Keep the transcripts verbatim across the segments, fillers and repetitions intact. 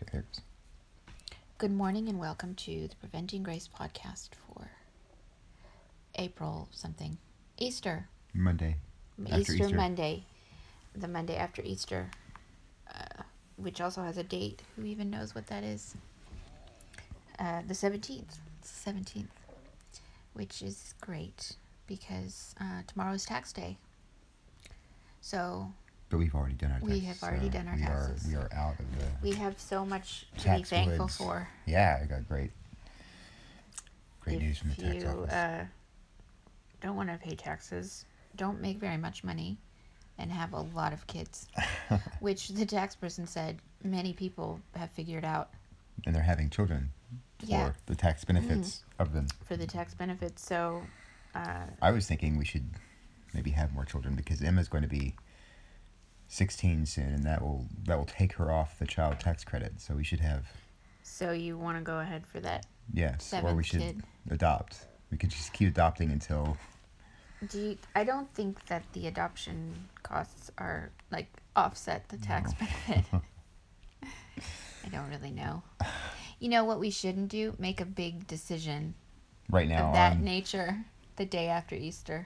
Okay, there it goes. Good morning and welcome to the Preventing Grace podcast for April something. Easter. Monday. After Easter, Easter. Monday. The Monday after Easter, uh, which also has a date. Who even knows what that is? Uh, the seventeenth. It's the seventeenth, which is great because uh, tomorrow is tax day. So But we've already done our taxes. we have already so done our we taxes. Are, we are out of the We have so much to tax be thankful woods. for. Yeah, I got great, great if news from the tax you, office. Uh, don't want to pay taxes, don't make very much money, and have a lot of kids, which the tax person said many people have figured out. And they're having children for Yeah. the tax benefits mm. of them. For the tax benefits, so... Uh, I was thinking we should maybe have more children because Emma's going to be sixteen soon, and that will that will take her off the child tax credit. So we should have. So you want to go ahead for that? Yes, or we should kid. adopt. We could just keep adopting until. Do you, I don't think that the adoption costs are like offset the tax No. benefit. I don't really know. You know what we shouldn't do? Make a big decision Right now of that on... nature the day after Easter.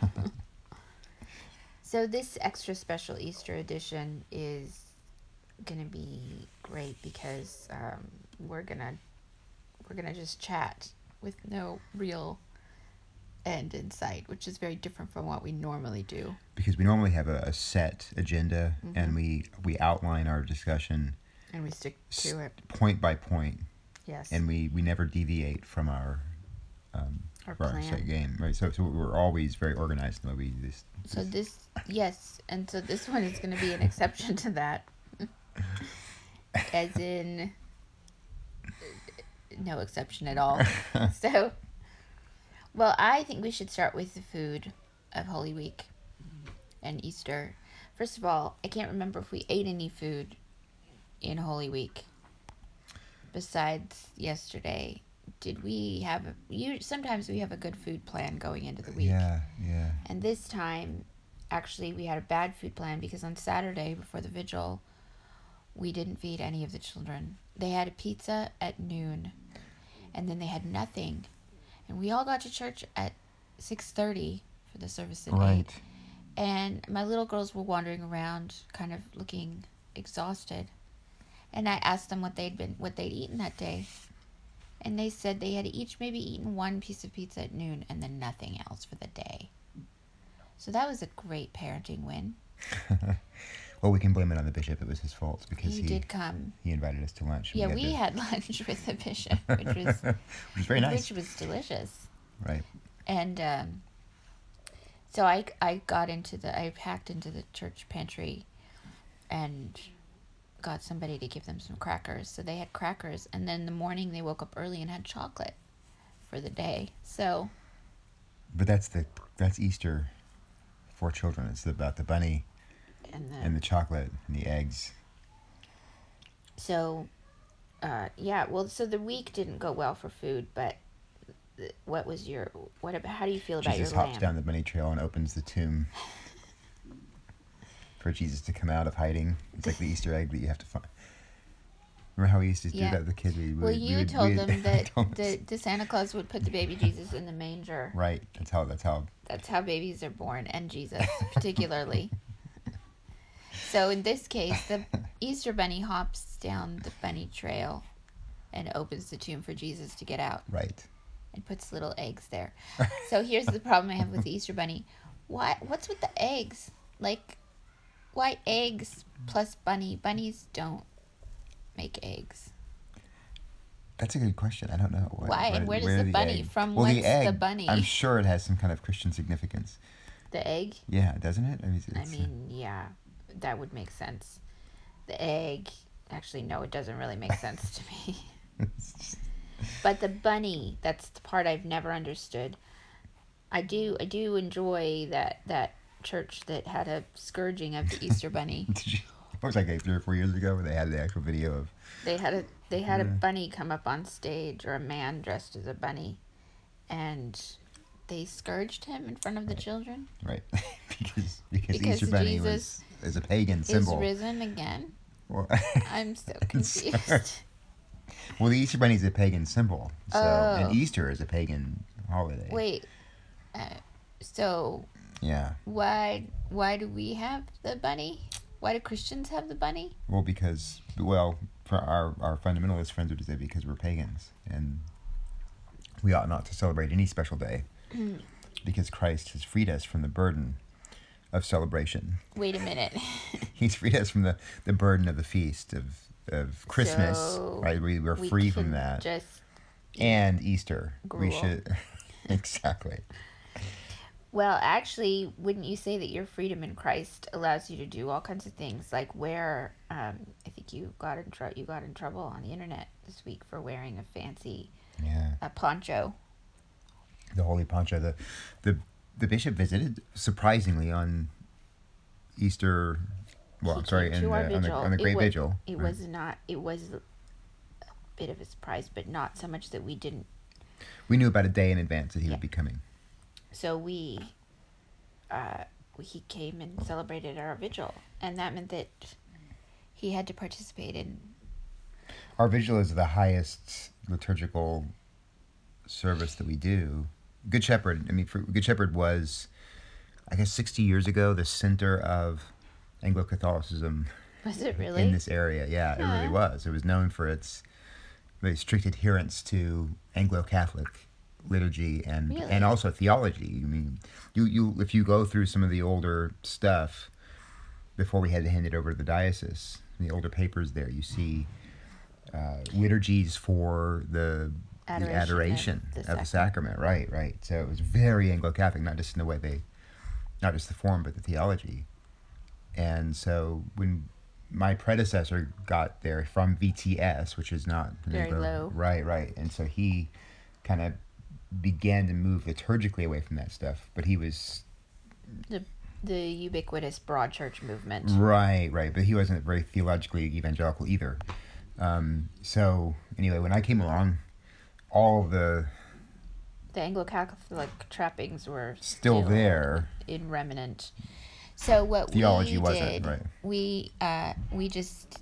So this extra special Easter edition is gonna be great because um, we're gonna we're gonna just chat with no real end in sight, which is very different from what we normally do. Because we normally have a, a set agenda, mm-hmm. and we we outline our discussion and we stick to it point by point. Yes. And we, we never deviate from our um, our our plan. set game, right? So so we're always very organized in the way we do this. So this yes, and so this one is going to be an exception to that, as in no exception at all. So, well, I think we should start with the food of Holy Week and Easter. First of all, I can't remember if we ate any food in Holy Week besides yesterday. Did we have a, you sometimes we have a good food plan going into the week. Yeah, yeah. And this time, actually, we had a bad food plan because on Saturday before the vigil, we didn't feed any of the children. They had a pizza at noon, and then they had nothing. And we all got to church at six thirty for the service at Right. eight. And my little girls were wandering around, kind of looking exhausted. And I asked them what they'd been, what they'd eaten that day. And they said they had each maybe eaten one piece of pizza at noon and then nothing else for the day. So that was a great parenting win. Well, we can blame it on the bishop. It was his fault because he, he did come. He invited us to lunch. Yeah, we, we had, had lunch with the bishop, which was which was very nice. Which was delicious. Right. And um, so I I got into the I packed into the church pantry, and got somebody to give them some crackers. So they had crackers, and then in the morning they woke up early and had chocolate for the day. So. But that's the that's Easter for children. It's about the bunny and the, and the chocolate and the eggs. So, uh, yeah. Well, so the week didn't go well for food, but what was your what about? How do you feel about Jesus your lamb? Jesus hops down the bunny trail and opens the tomb for Jesus to come out of hiding. It's like the Easter egg that you have to find. Remember how we used to do yeah. that with the kids? We, well, we, you we, told we, them that the, the Santa Claus would put the baby Jesus in the manger. Right. That's how. That's how. That's how babies are born, and Jesus particularly. So in this case, the Easter bunny hops down the bunny trail, and opens the tomb for Jesus to get out. Right. And puts little eggs there. So here's the problem I have with the Easter bunny. Why? What's with the eggs? Like, why eggs plus bunny? Bunnies don't make eggs. That's a good question. I don't know. What, why? And where does where the, the bunny egg? From? Well, what's the, egg, the bunny? I'm sure it has some kind of Christian significance. The egg? Yeah, doesn't it? I mean, it's, I mean, yeah, that would make sense. The egg. Actually, no, it doesn't really make sense to me. But the bunny, that's the part I've never understood. I do I do enjoy that, that church that had a scourging of the Easter bunny. Did you, it was like three or four years ago where they had the actual video of... They had a they had yeah. a bunny come up on stage, or a man dressed as a bunny, and they scourged him in front of the right. children. Right. because because, because Easter bunny Jesus was, is a pagan symbol. Is risen again. Well, I'm so so- confused. well, the Easter Bunny is a pagan symbol, so and Oh. Easter is a pagan holiday. Wait. Uh, so Yeah. why why do we have the bunny? Why do Christians have the bunny? Well, because well, for our our fundamentalist friends would say because we're pagans and we ought not to celebrate any special day because Christ has freed us from the burden of celebration. Wait a minute. He's freed us from the, the burden of the feast of of Christmas, So right? We were we free from can that, just and Easter. We gruel. should exactly. Well, actually, wouldn't you say that your freedom in Christ allows you to do all kinds of things, like wear? Um, I think you got in tr- you got in trouble on the internet this week for wearing a fancy Yeah, uh, poncho. the holy poncho. The the the bishop visited surprisingly on Easter. Well, He I'm sorry, came in to the, our on the vigil. on the It Great wa- Vigil. It right? was not. It was a bit of a surprise, but not so much that we didn't. We knew about a day in advance that he Yeah. would be coming. So we, uh, he came and celebrated our vigil, and that meant that he had to participate in. Our vigil is the highest liturgical service that we do. Good Shepherd. I mean, for, Good Shepherd was, I guess, sixty years ago, the center of Anglo-Catholicism Was it really? in this area. Yeah, it really Huh. was. It was known for its very strict adherence to Anglo-Catholic liturgy and Really? and also theology. I mean, you you if you go through some of the older stuff before we had to hand it over to the diocese, the older papers there, you see uh, liturgies for the Adoration the of adoration the of the sacrament. sacrament. Right, right. So it was very Anglo-Catholic, not just in the way they, not just the form, but the theology. And so when my predecessor got there from V T S, which is not Very low. Right, right. And so he kind of began to move liturgically away from that stuff, but he was The the ubiquitous broad church movement. right, right. But he wasn't very theologically evangelical either. Um, so anyway, when I came along, all of the The Anglo-Catholic trappings were still there. in remnant. So what Theology we wasn't, did, right. we uh, we just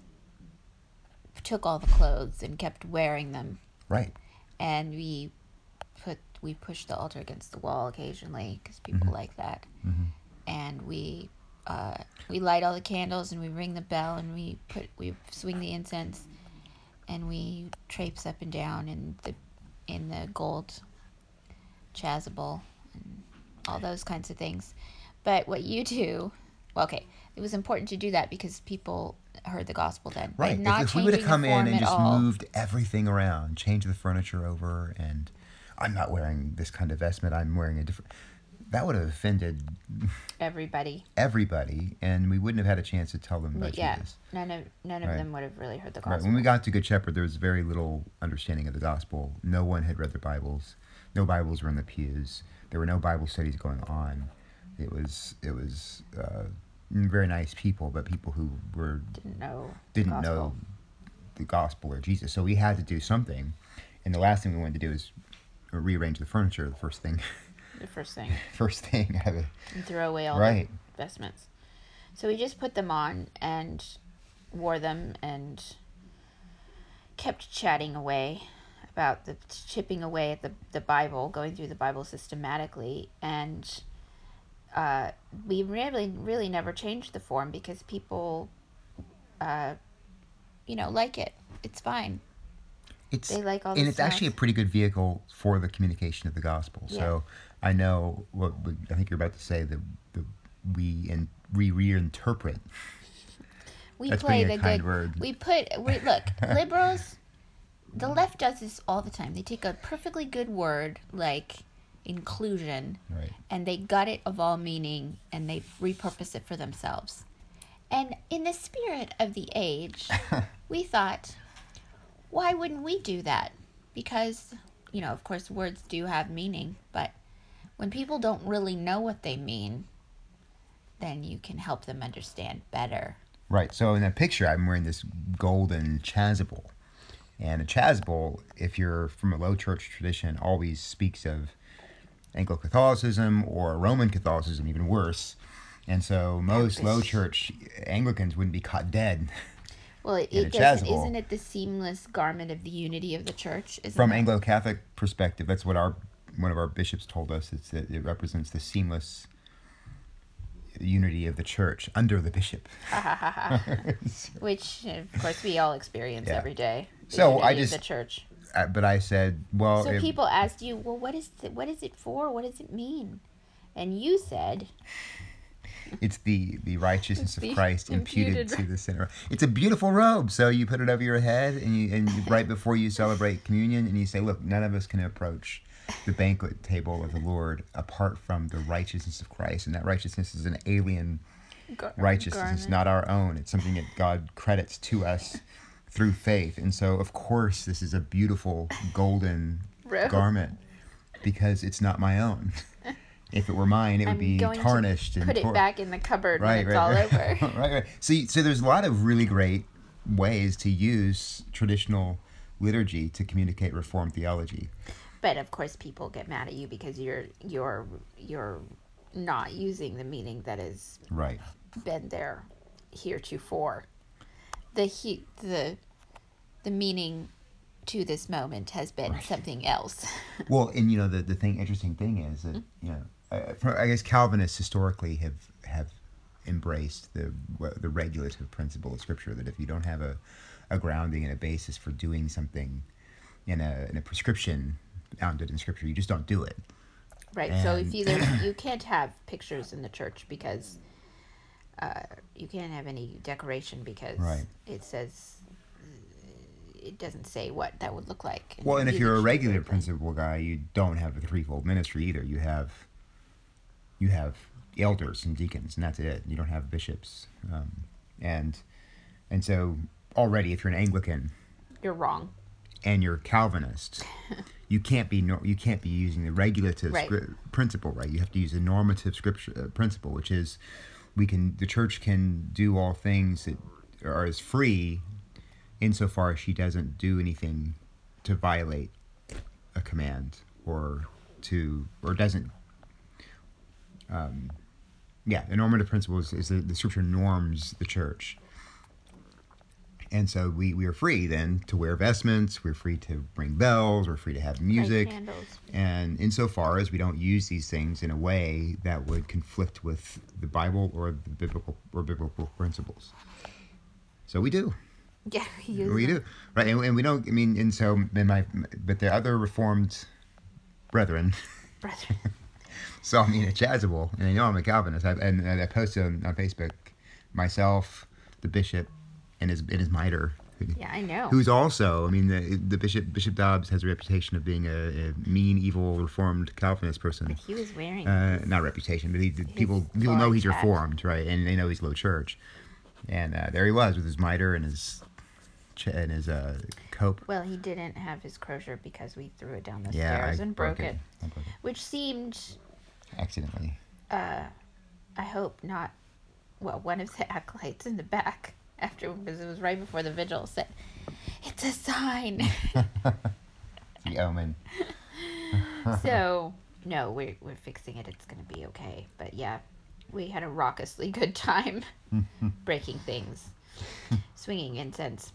took all the clothes and kept wearing them, Right. and we put we pushed the altar against the wall occasionally because people Mhm. like that, Mhm. and we uh, we light all the candles and we ring the bell and we put we swing the incense, and we traipse up and down in the in the gold chasuble and all those kinds of things. But what you do, well, okay, it was important to do that because people heard the gospel then. By Right. not If, if we would have changing the come in form and at just all. moved everything around, changed the furniture over, and I'm not wearing this kind of vestment, I'm wearing a different, that would have offended Everybody, everybody, and we wouldn't have had a chance to tell them about yeah, Jesus. none of none of Right. them would have really heard the Right. gospel. When we got to Good Shepherd, there was very little understanding of the gospel. No one had read their Bibles. No Bibles were in the pews. There were no Bible studies going on. It was it was uh, very nice people, but people who were Didn't know didn't the gospel. know the gospel or Jesus. So we had to do something, and the last thing we wanted to do is rearrange the furniture. The first thing, The first thing, first thing, I had and throw away all right. the vestments. So we just put them on and wore them and kept chatting away about the chipping away at the, the Bible, going through the Bible systematically, and uh, we really really never changed the form because people, uh, you know, like it. It's fine. It's They like all and the it's actually a stuff. pretty good vehicle for the communication of the gospel. So I know what what- I think you're about to say that the we and we reinterpret. We That's play being the a kind good. word. We put we look liberals. The left does this all the time. They take a perfectly good word like inclusion, Right. and they gut it of all meaning, and they repurpose it for themselves. And in the spirit of the age, we thought, why wouldn't we do that? Because, you know, of course, words do have meaning, but when people don't really know what they mean, then you can help them understand better. Right. So in that picture, I'm wearing this golden chasuble. And a chasuble, if you're from a low church tradition, always speaks of Anglo-Catholicism or Roman Catholicism, even worse. And so most Baptist. low church Anglicans wouldn't be caught dead Well, it, in a it doesn't. chasuble. Isn't it the seamless garment of the unity of the church? Isn't From that? Anglo-Catholic perspective, that's what our one of our bishops told us. It's that it represents the seamless unity of the church under the bishop. Ha ha ha ha. Which, of course, we all experience Yeah. every day. The So, unity I of just- the church. Uh, but I said, well, So if- people asked you, well, what is the, what is it for? What does it mean? And you said, it's the, the righteousness It's of the Christ imputed, imputed- to the sinner. It's a beautiful robe. So you put it over your head, and you, and you, right before you celebrate communion, and you say, look, none of us can approach the banquet table of the Lord apart from the righteousness of Christ. And that righteousness is an alien Gar- righteousness. It's garment. not our own. It's something that God credits to us through faith. And so, of course, this is a beautiful golden Robe. garment because it's not my own. If it were mine, it would I'm be going tarnished to and put it tor- back in the cupboard right, when it's right, all right. over. right, right. So, so there's a lot of really great ways to use traditional liturgy to communicate Reformed theology. But of course, people get mad at you because you're you're you're not using the meaning that has Right. been there heretofore. The he, the the meaning to this moment has been Right. something else. Well, and you know the the thing, interesting thing is that you know, uh, for, I guess Calvinists historically have have embraced the what- the regulative principle of Scripture, that if you don't have a, a grounding and a basis for doing something in a in a prescription founded in Scripture, you just don't do it. Right. So if And- you there's, you can't have pictures in the church because uh, you can't have any decoration because Right. it says it doesn't say what that would look like. Well, and if you you're a should regular do it. principle guy, you don't have a threefold ministry either. You have you have elders and deacons, and that's it. You don't have bishops, um, and and so already, if you're an Anglican You're wrong. and you're Calvinist, you can't be nor- you can't be using the regulative Right. scri- principle, right? You have to use a normative scripture uh, principle, which is we can the church can do all things that are as free, insofar as she doesn't do anything to violate a command or to or doesn't. Um, yeah, the normative principle is, is that the scripture norms the church. And so we, we are free then to wear vestments, we're free to ring bells, we're free to have music. Light candles. And insofar as we don't use these things in a way that would conflict with the Bible or the biblical or biblical principles. So we do. Yeah, we use We them. do. Right. And, and we don't, I mean, and so, in my, but the other Reformed brethren Brother. saw me in a chasuble, and they know I'm a Calvinist. I, and, and I posted on, on Facebook myself, the bishop, and his and his mitre, who- Yeah, I know. who's also, I mean, the the bishop Bishop Dobbs has a reputation of being a, a mean, evil, Reformed Calvinist person. But he was wearing. Uh, not reputation, but he, people people know he's large hat. Reformed, right? And they know he's low church. And uh, there he was with his mitre and his ch- and his uh, cope. Well, he didn't have his crosier because we threw it down the Yeah, stairs I and broke, broke it, it. I broke it which seemed, accidentally. uh, I hope not. Well, one of the acolytes in the back, after because it was right before the vigil, said, "It's a sign." The omen. So no, we're we're fixing it. It's gonna be okay. But yeah, we had a raucously good time breaking things, swinging incense.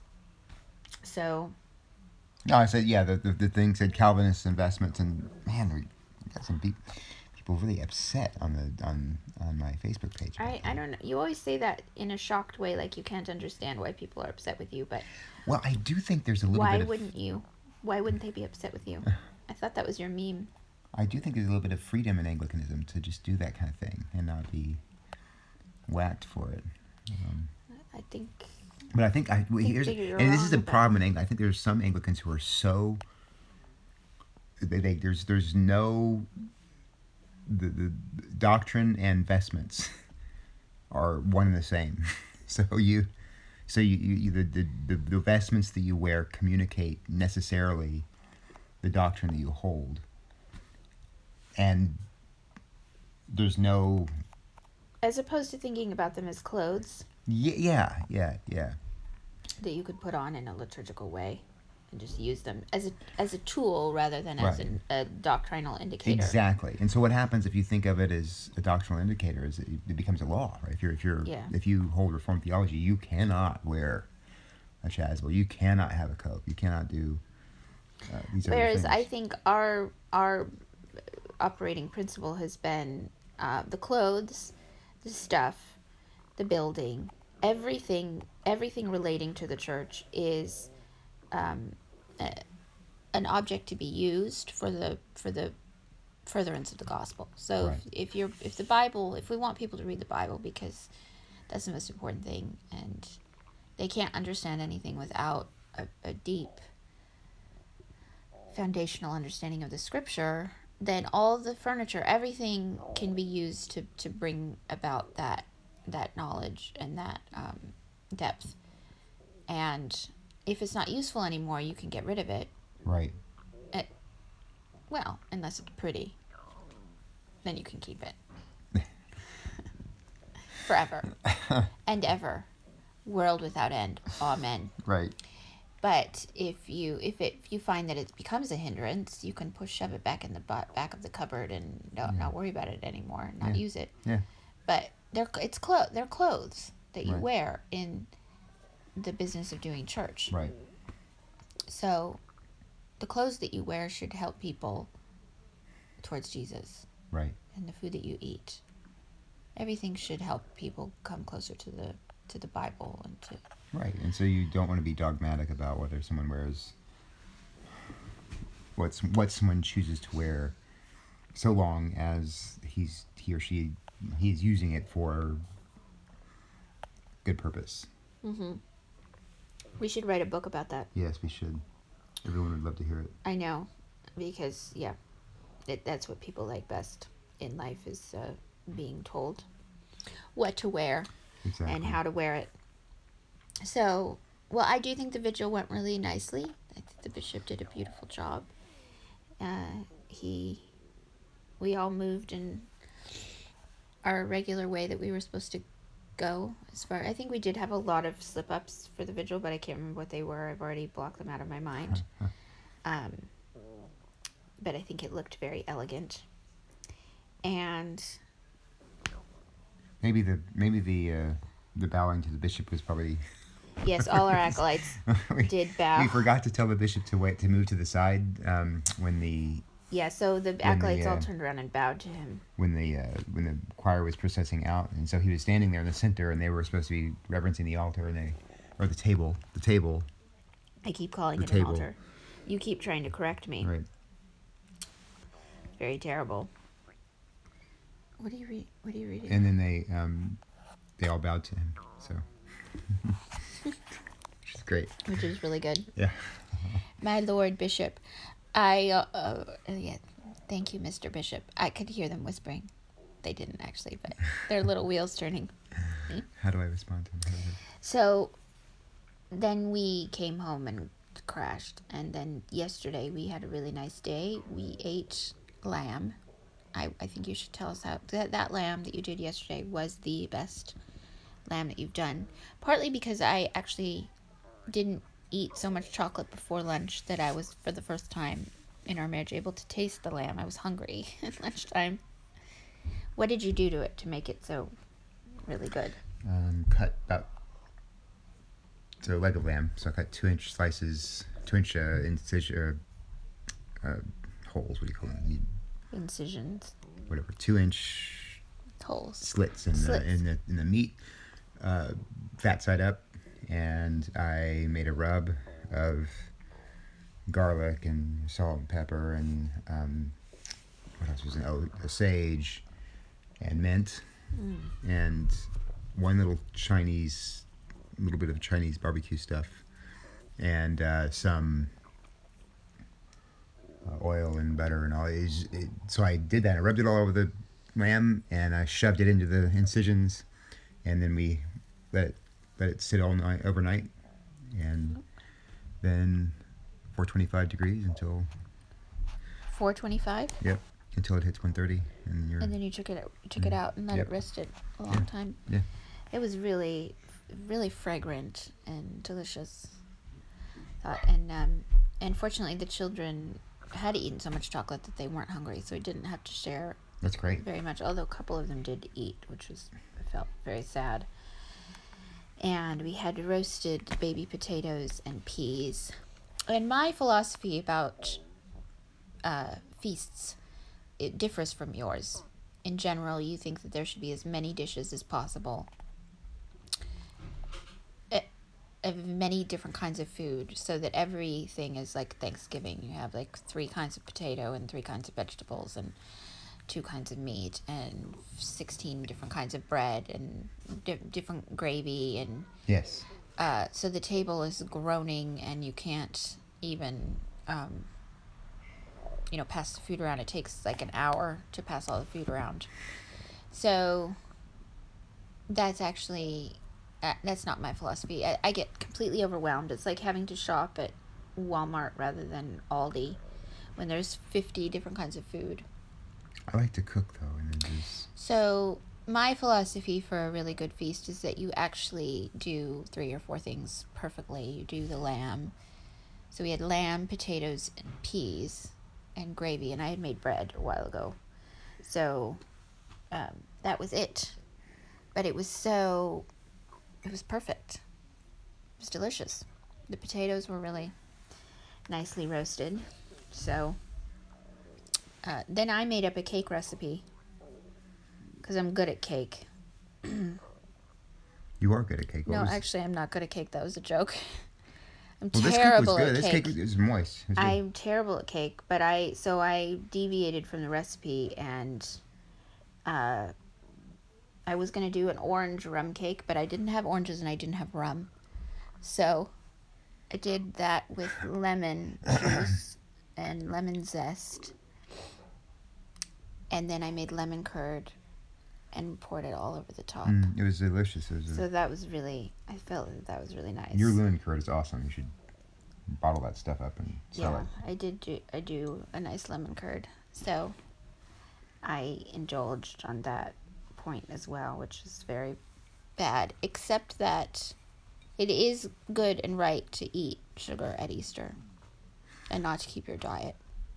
So No, I said, yeah, the, the, the thing said Calvinist investments, and man, we got some pe- people really upset on the on on my Facebook page. about I, that. I don't know. You always say that in a shocked way, like you can't understand why people are upset with you. But Well, I do think there's a little why bit of wouldn't you? Why wouldn't they be upset with you? I thought that was your meme. I do think there's a little bit of freedom in Anglicanism to just do that kind of thing and not be whacked for it. Um, I think But I think I well, think here's that you're and this is the wrong, but- problem in England. I think there's some Anglicans who are so they, they there's there's no the the doctrine and vestments are one and the same. So you so you, you, you the, the the the vestments that you wear communicate necessarily the doctrine that you hold, and there's no as opposed to thinking about them as clothes yeah yeah yeah yeah. that you could put on in a liturgical way and just use them as a as a tool rather than as Right. an, a doctrinal indicator. Exactly. And so what happens if you think of it as a doctrinal indicator is it, it becomes a law, right? If you're if you're Yeah. if you hold Reformed theology, you cannot wear a Chasuble. You cannot have a Cope. You cannot do uh, these other Whereas things. I think our our operating principle has been uh, the clothes, the stuff, the building, everything everything relating to the church is um, a, an object to be used for the for the furtherance of the gospel. So Right. if, if you're if the Bible, if we want people to read the Bible because that's the most important thing, and they can't understand anything without a, a deep foundational understanding of the scripture, then all the furniture, everything can be used to, to bring about that that knowledge and that um, depth. And if it's not useful anymore, you can get rid of it. Right. It, well, unless it's pretty, then you can keep it forever and ever, world without end. Amen. Right. But if you if it if you find that it becomes a hindrance, you can push shove it back in the butt, back of the cupboard and not, Yeah. not worry about it anymore, not Yeah. use it. Yeah. But they're it's clo- they're clothes that you Right. wear in the business of doing church. Right. So the clothes that you wear should help people towards Jesus, Right. and the food that you eat. Everything should help people come closer to the to the Bible and to Right. And so you don't want to be dogmatic about whether someone wears what's what someone chooses to wear, so long as he's he or she he's using it for good purpose. Mm-hmm. We should write a book about that. Yes, we should. Everyone would love to hear it. I know, because yeah, it, that's what people like best in life is uh, being told what to wear Exactly. and how to wear it. So, well, I do think the vigil went really nicely. I think the bishop did a beautiful job. Uh, he, we all moved in our regular way that we were supposed to go. As far, I think we did have a lot of slip ups for the vigil, but I can't remember what they were. I've already blocked them out of my mind. Um, but I think it looked very elegant. And Maybe the maybe the uh, the bowing to the bishop was probably. yes, all our acolytes we, did bow. We forgot to tell the bishop to wait to move to the side um, when the Yeah, so the the, acolytes all uh, turned around and bowed to him. when the uh, when the choir was processing out, and so he was standing there in the center, and they were supposed to be reverencing the altar, and they or the table, the table. I keep calling The it table. an altar. You keep trying to correct me. Right. Very terrible. What are you read? What are you reading? And then they um, they all bowed to him. So, which is great. Which is really good. Yeah. My Lord Bishop, I uh, uh yeah, thank you, Mister Bishop. I could hear them whispering. They didn't actually, but their little wheels turning. How do I respond to him? How do I- So then we came home and crashed, and then yesterday we had a really nice day. We ate lamb. I, I think you should tell us how that, that lamb that you did yesterday was the best lamb that you've done. Partly because I actually didn't eat so much chocolate before lunch that I was, for the first time in our marriage, able to taste the lamb. I was hungry at lunchtime. What did you do to it to make it so really good? Um, cut about so leg of lamb. So I cut two inch slices, two inch uh, incision uh, uh, holes. What do you call them? You- Incisions. Whatever. Two inch Holes. slits in Slits. the in the in the meat, uh, fat side up, and I made a rub of garlic and salt and pepper and um, what else was in oh a sage and mint Mm. and one little Chinese, little bit of Chinese barbecue stuff, and uh, some uh, oil and butter and all. It, it, so I did that. I rubbed it all over the lamb, and I shoved it into the incisions, and then we let it let it sit all night overnight, and then four twenty-five degrees until four twenty-five. yep until it hits one thirty, and you're And then you took it out, you took it Mm. out and let Yep. it rest it a long Yeah. time. Yeah. It was really, really fragrant and delicious. Thought and um, and fortunately the children had eaten so much chocolate that they weren't hungry, so we didn't have to share that's great. very much. Although a couple of them did eat, which was I felt very sad. and we had roasted baby potatoes and peas. And my philosophy about uh, feasts, it differs from yours. In general, you think that there should be as many dishes as possible, eh, of many different kinds of food, so that everything is like Thanksgiving. You have like three kinds of potato and three kinds of vegetables and two kinds of meat and sixteen different kinds of bread and di- different gravy, and Yes. uh, so the table is groaning and you can't even um, you know pass the food around. It takes like an hour to pass all the food around. So that's actually uh, that's not my philosophy. I, I get completely overwhelmed. It's like having to shop at Walmart rather than Aldi when there's fifty different kinds of food. I like to cook though, and then just So my philosophy for a really good feast is that you actually do three or four things perfectly. You do the lamb. So we had lamb, potatoes, and peas, and gravy, and I had made bread a while ago. So um, that was it. But it was so, it was perfect. It was delicious. The potatoes were really nicely roasted. So uh, then I made up a cake recipe because I'm good at cake. you are good at cake. What No, was- actually, I'm not good at cake. That was a joke. I'm well, this cake was terrible good. at This cake. cake was moist. It was good. I'm terrible at cake, but I so I deviated from the recipe, and uh, I was gonna do an orange rum cake, but I didn't have oranges and I didn't have rum, so I did that with lemon juice and lemon zest, and then I made lemon curd and poured it all over the top. Mm, it was delicious. It was a- So that was really, I felt that, that was really nice. your lemon curd is awesome. You should bottle that stuff up and sell Yeah, it. I did do I do a nice lemon curd. So I indulged on that point as well, which is very bad, except that it is good and right to eat sugar at Easter and not to keep your diet.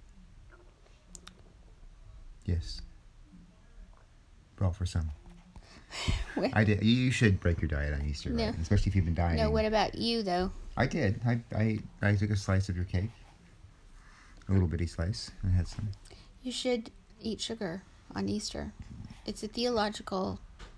Yes. Well, for some. What? I did. You should break your diet on Easter, No. right? Especially if you've been dieting. No, what about you though? I did. I, I I took a slice of your cake. A little bitty slice. I had some. You should eat sugar on Easter. It's a theological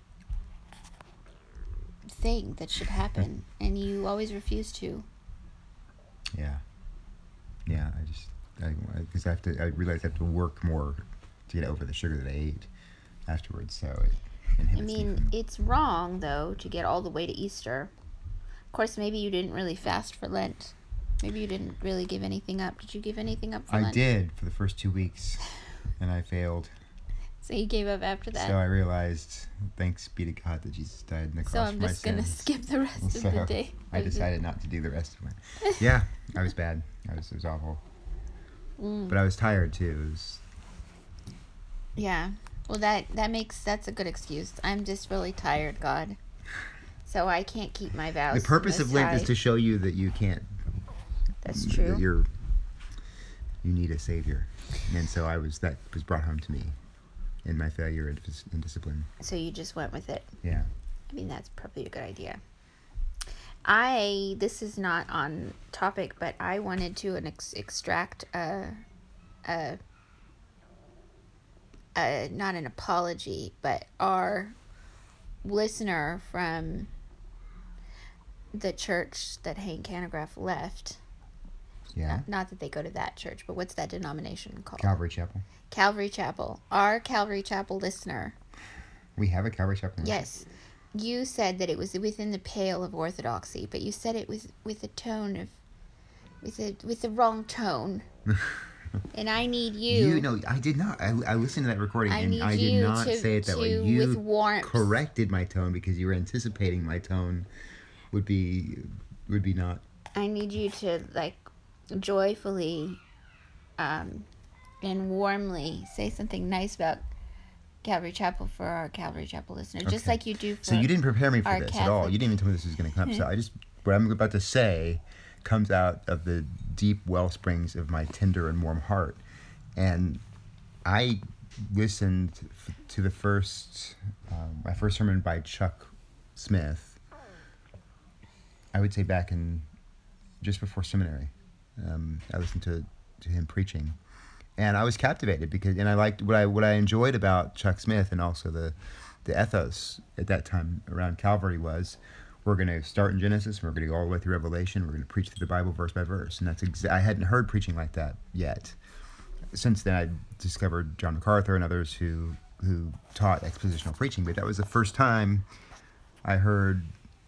thing that should happen, and you always refuse to. Yeah. Yeah. I just because I, I have to. I realize I have to work more to get over the sugar that I ate afterwards. So it inhibits I me mean, from- it's wrong, though, to get all the way to Easter. Of course, maybe you didn't really fast for Lent. Maybe you didn't really give anything up. Did you give anything up for I Lent? did for the first two weeks, and I failed. So you gave up after that? So I realized, thanks be to God that Jesus died on the cross So I'm for my just going to sins. skip the rest So of the day. I decided not to do the rest of it. Yeah, I was bad. I was, it was awful. Mm. But I was tired, too. It was, Yeah. Well, that, that makes, that's a good excuse. I'm just really tired, God. So I can't keep my vows. the purpose to of the Most Lent is High. to show you that you can't. That's that true. You're, you need a savior. And so I was, that was brought home to me in my failure in, in discipline. So you just went with it. Yeah. I mean, that's probably a good idea. I, this is not on topic, but I wanted to ex- extract a, a, a, not an apology, but our listener from the church that Hank Hanegraaff left. Yeah. Not, not that they go to that church, but what's that denomination called? Calvary Chapel. Calvary Chapel. Our Calvary Chapel listener. We have a Calvary Chapel. Yes. You said that it was within the pale of orthodoxy, but you said it with with a tone of with a with the wrong tone. And I need you. You know, I did not. I, I listened to that recording, I and need I did you not to- say it that to, way. You with warmth. corrected my tone because you were anticipating my tone would be would be not. I need you to like joyfully um and warmly say something nice about Calvary Chapel for our Calvary Chapel listeners, just Okay. like you do for So you didn't prepare me for our this at all. Catholic- You didn't even tell me this was going to come up. So I just what I'm about to say comes out of the deep well springs of my tender and warm heart, and I listened f- to the first um, my first sermon by Chuck Smith I would say back in just before seminary, um, I listened to to him preaching, and I was captivated because, and I liked what I what I enjoyed about Chuck Smith and also the the ethos at that time around Calvary was, we're going to start in Genesis, we're going to go all the way through Revelation, we're going to preach through the Bible verse by verse, and that's exa- I hadn't heard preaching like that yet. Since then, I discovered John MacArthur and others who who taught expositional preaching, but that was the first time I heard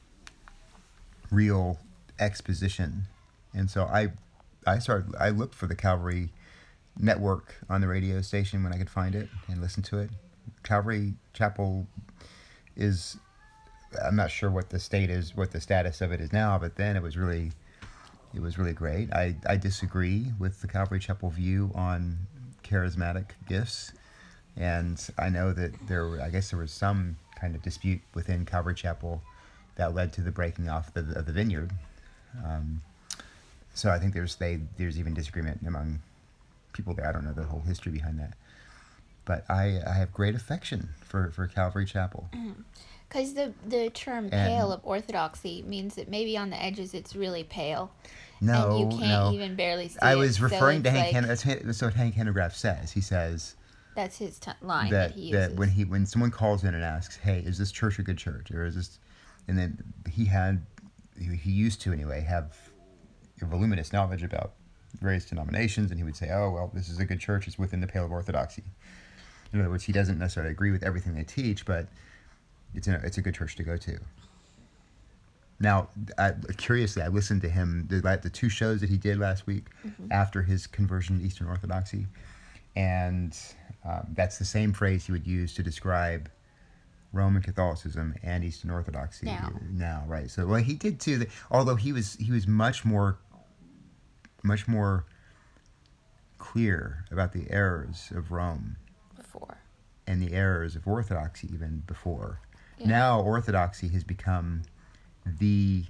real exposition, and so I I started I looked for the Calvary Network on the radio station when I could find it and listen to it. Calvary Chapel is, I'm not sure what the state is, what the status of it is now, but then it was really, it was really great. I, I disagree with the Calvary Chapel view on charismatic gifts, and I know that there, I guess there was some kind of dispute within Calvary Chapel that led to the breaking off of the, of the vineyard. Um, so I think there's they there's even disagreement among people there. I don't know the whole history behind that. But I, I have great affection for, for Calvary Chapel. Because the, the term And- pale of orthodoxy means that maybe on the edges it's really pale. No, and you can't no. even barely see I it. was So referring to it's Hank like, Hen- that's, Han- that's what Hank Hanegraaff says. He says That's his t- line that, that, he uses. that when he when someone calls in and asks, hey, is this church a good church? Or is this... And then he had, he, he used to anyway, have a voluminous knowledge about various denominations, and he would say, oh, well, this is a good church. It's within the pale of orthodoxy. In other words, he doesn't necessarily agree with everything they teach, but it's a, it's a good church to go to. Now, I, curiously, I listened to him, the, the two shows that he did last week Mm-hmm. after his conversion to Eastern Orthodoxy, and um, that's the same phrase he would use to describe Roman Catholicism and Eastern Orthodoxy Now. now, right? So, well, he did too. Although he was he was much more, much more clear about the errors of Rome Before. and the errors of Orthodoxy even before. Yeah. Now Orthodoxy has become the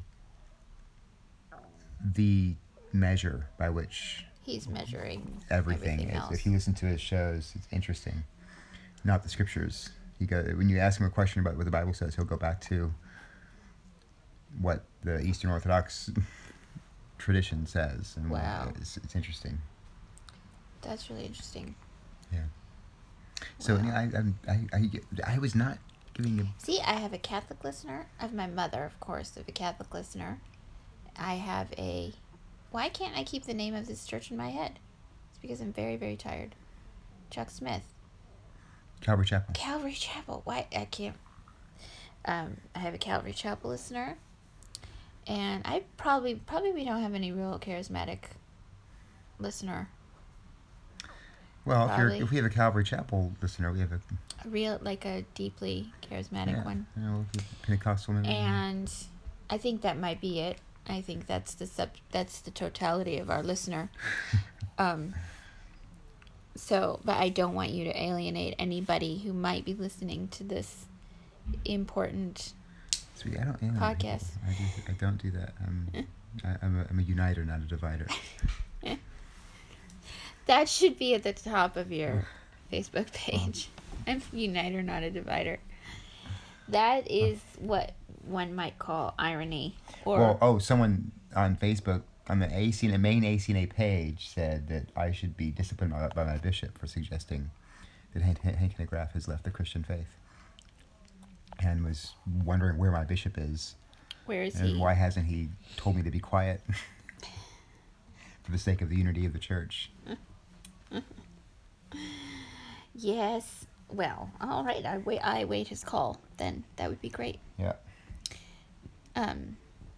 the measure by which He's measuring everything, everything is. else. If you listen to his shows, it's interesting. Not the scriptures. He go when you ask him a question about what the Bible says, he'll go back to what the Eastern Orthodox tradition says, and what- Wow. it's, it's interesting. That's really interesting. Yeah. So Wow. yeah, I, I'm- I I I was not giving a See, I have a Catholic listener. I have my mother, of course, of a Catholic listener. I have a... Why can't I keep the name of this church in my head? It's because I'm very, very tired. Chuck Smith. Calvary Chapel. Calvary Chapel. Why? I can't... Um, I have a Calvary Chapel listener. And I probably... Probably we don't have any real charismatic listener. Well, if, you're, Probably. if we have a Calvary Chapel listener, we have a A real, like a deeply charismatic yeah, one. you know, if you- Pentecostal maybe. And I think that might be it. I think that's the sub that's the totality of our listener. Um so, but I don't want you to alienate anybody who might be listening to this important Sweetie, I don't. You know, podcast. I, do, I don't do that. I'm, I, I'm, a, I'm a uniter, not a divider. That should be at the top of your Facebook page. I'm a uniter, not a divider. That is what one might call irony. Or Well, oh, someone on Facebook on the A C N A main A C N A page said that I should be disciplined by, by my bishop for suggesting that Hank, Hank Hanegraaff has left the Christian faith, and was wondering where my bishop is where is and he? why hasn't he told me to be quiet for the sake of the unity of the church. Yes. Well, all right. I wait. I wait his call. Then that would be great. Yeah. Um.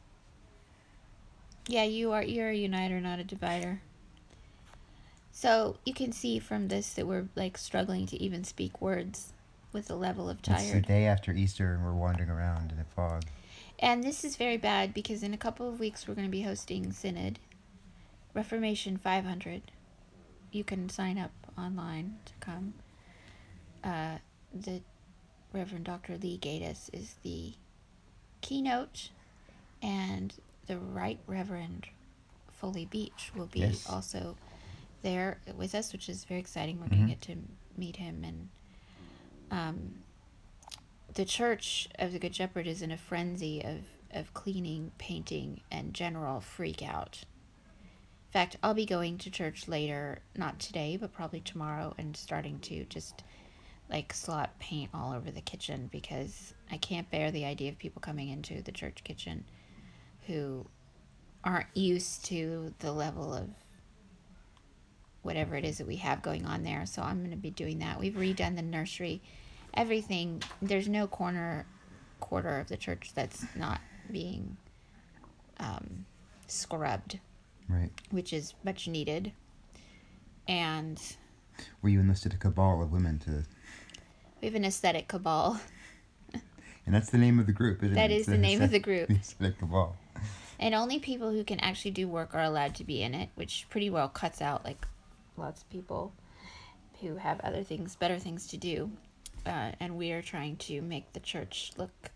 Yeah, you are. You're a uniter, not a divider. So you can see from this that we're like struggling to even speak words with the level of It's the tired. day after Easter, and we're wandering around in a fog. And this is very bad because in a couple of weeks we're going to be hosting Synod, Reformation five hundred. You can sign up online to come. Uh, the Reverend Doctor Lee Gaddis is the keynote, and the Right Reverend Foley Beach will be Yes. also there with us, which is very exciting. We're Mhm. going to get to meet him. And um, the Church of the Good Shepherd is in a frenzy of of cleaning, painting, and general freak out. In fact, I'll be going to church later, not today, but probably tomorrow, and starting to just like slot paint all over the kitchen because I can't bear the idea of people coming into the church kitchen who aren't used to the level of whatever it is that we have going on there. So I'm going to be doing that. We've redone the nursery, everything. There's no corner quarter of the church that's not being um, scrubbed, Right. which is much needed. And Were you enlisted a cabal of women to... we have an aesthetic cabal. And that's the name of the group, isn't That it? is the name of the group. The aesthetic cabal. And only people who can actually do work are allowed to be in it, which pretty well cuts out like lots of people who have other things, better things to do. Uh, and we are trying to make the church look...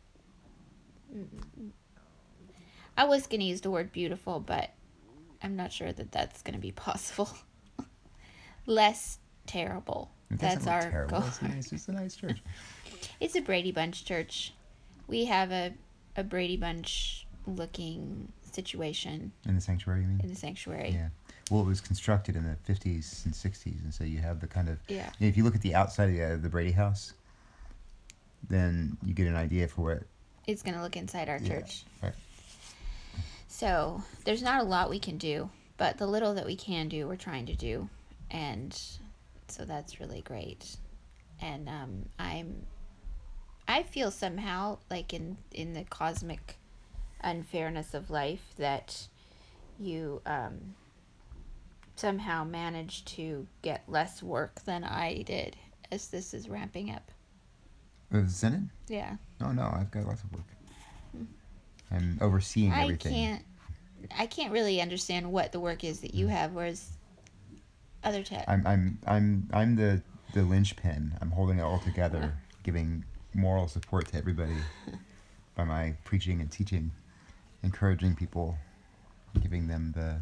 I was going to use the word beautiful, but I'm not sure that that's going to be possible. Less terrible. It That's doesn't look our terrible. goal. It's nice. It's a nice church. It's a Brady Bunch church. We have a, a Brady Bunch looking situation In the sanctuary, you mean? in the sanctuary. Yeah. Well, it was constructed in the fifties and sixties, and so you have the kind of... Yeah. If you look at the outside of the, uh, the Brady house, then you get an idea for what... It's going to look inside our Yeah, church. right. So there's not a lot we can do, but the little that we can do, we're trying to do. And so that's really great. And um, I'm... I feel somehow, like in, in the cosmic unfairness of life, that you um, somehow managed to get less work than I did as this is ramping up. Uh, Synod? Yeah. No, no, I've got lots of work. I'm overseeing I everything. can't I can't really understand what the work is that you have, whereas other tech. I'm I'm I'm I'm the the linchpin. I'm holding it all together, giving moral support to everybody by my preaching and teaching, encouraging people, giving them the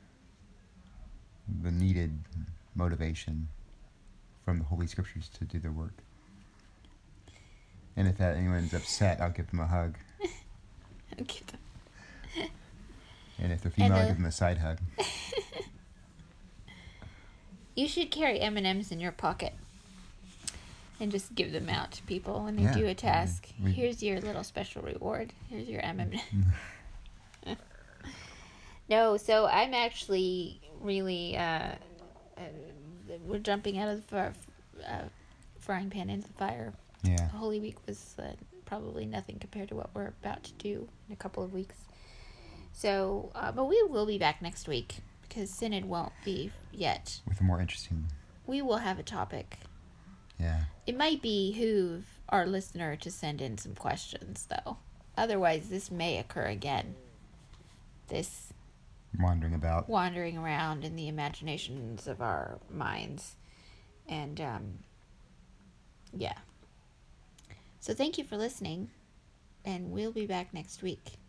the needed motivation from the Holy Scriptures to do their work. And if that anyone's upset, I'll give them a hug. Okay. And if they're female, And, uh, I'll give them a side hug. You should carry M and M's in your pocket and just give them out to people when they Yeah, do a task. we- Here's your little special reward. Here's your M and M. No, so I'm actually really, uh, uh, we're jumping out of the fire, uh, frying pan into the fire. Yeah. Holy Week was uh, probably nothing compared to what we're about to do in a couple of weeks. So, uh, but we will be back next week because Synod won't be yet. With a more interesting... We will have a topic. Yeah. It might behoove our listener to send in some questions, though. Otherwise, this may occur again. This Wandering about. wandering around in the imaginations of our minds. And, um, yeah. So thank you for listening, and we'll be back next week.